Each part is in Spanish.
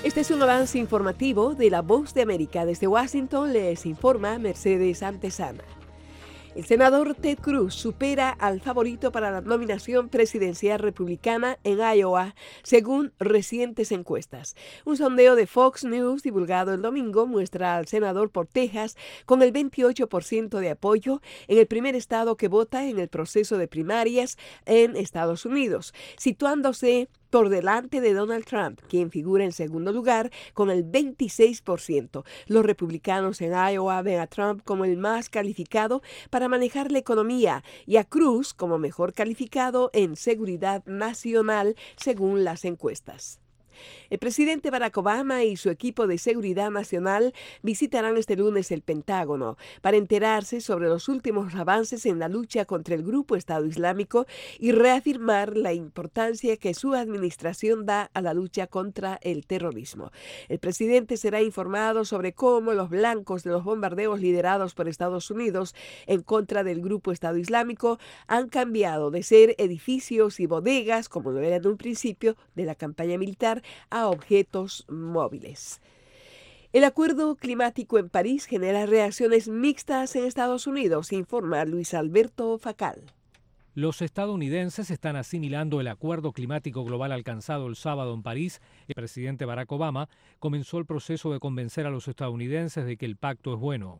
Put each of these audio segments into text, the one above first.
Este es un avance informativo de La Voz de América. Desde Washington les informa Mercedes Antesana. El senador Ted Cruz supera al favorito para la nominación presidencial republicana en Iowa, según recientes encuestas. Un sondeo de Fox News divulgado el domingo muestra al senador por Texas con el 28% de apoyo en el primer estado que vota en el proceso de primarias en Estados Unidos, situándose por delante de Donald Trump, quien figura en segundo lugar con el 26%. Los republicanos en Iowa ven a Trump como el más calificado para manejar la economía y a Cruz como mejor calificado en seguridad nacional, según las encuestas. El presidente Barack Obama y su equipo de seguridad nacional visitarán este lunes el Pentágono para enterarse sobre los últimos avances en la lucha contra el grupo Estado Islámico y reafirmar la importancia que su administración da a la lucha contra el terrorismo. El presidente será informado sobre cómo los blancos de los bombardeos liderados por Estados Unidos en contra del grupo Estado Islámico han cambiado de ser edificios y bodegas, como lo era en un principio de la campaña militar, a objetos móviles. El acuerdo climático en París genera reacciones mixtas en Estados Unidos, informa Luis Alberto Facal. Los estadounidenses están asimilando el acuerdo climático global alcanzado el sábado en París. El presidente Barack Obama comenzó el proceso de convencer a los estadounidenses de que el pacto es bueno.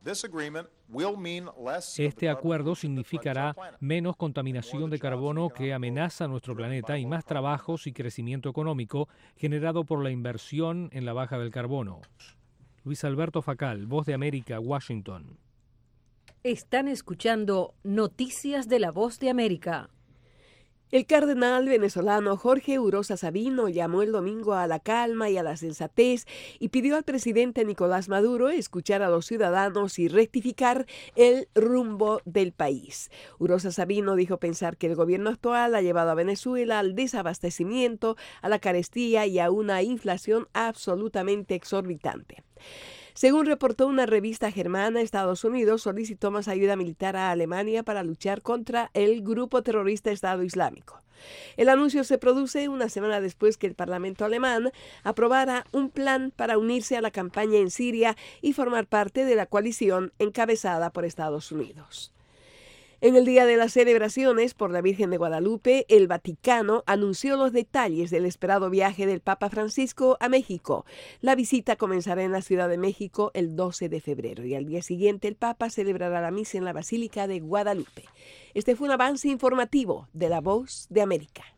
Este acuerdo significará menos contaminación de carbono que amenaza nuestro planeta y más trabajos y crecimiento económico generado por la inversión en la baja del carbono. Luis Alberto Facal, Voz de América, Washington. Están escuchando Noticias de La Voz de América. El cardenal venezolano Jorge Urosa Sabino llamó el domingo a la calma y a la sensatez y pidió al presidente Nicolás Maduro escuchar a los ciudadanos y rectificar el rumbo del país. Urosa Sabino dijo pensar que el gobierno actual ha llevado a Venezuela al desabastecimiento, a la carestía y a una inflación absolutamente exorbitante. Según reportó una revista germana, Estados Unidos solicitó más ayuda militar a Alemania para luchar contra el grupo terrorista Estado Islámico. El anuncio se produce una semana después que el Parlamento alemán aprobara un plan para unirse a la campaña en Siria y formar parte de la coalición encabezada por Estados Unidos. En el día de las celebraciones por la Virgen de Guadalupe, el Vaticano anunció los detalles del esperado viaje del Papa Francisco a México. La visita comenzará en la Ciudad de México el 12 de febrero y al día siguiente el Papa celebrará la misa en la Basílica de Guadalupe. Este fue un avance informativo de La Voz de América.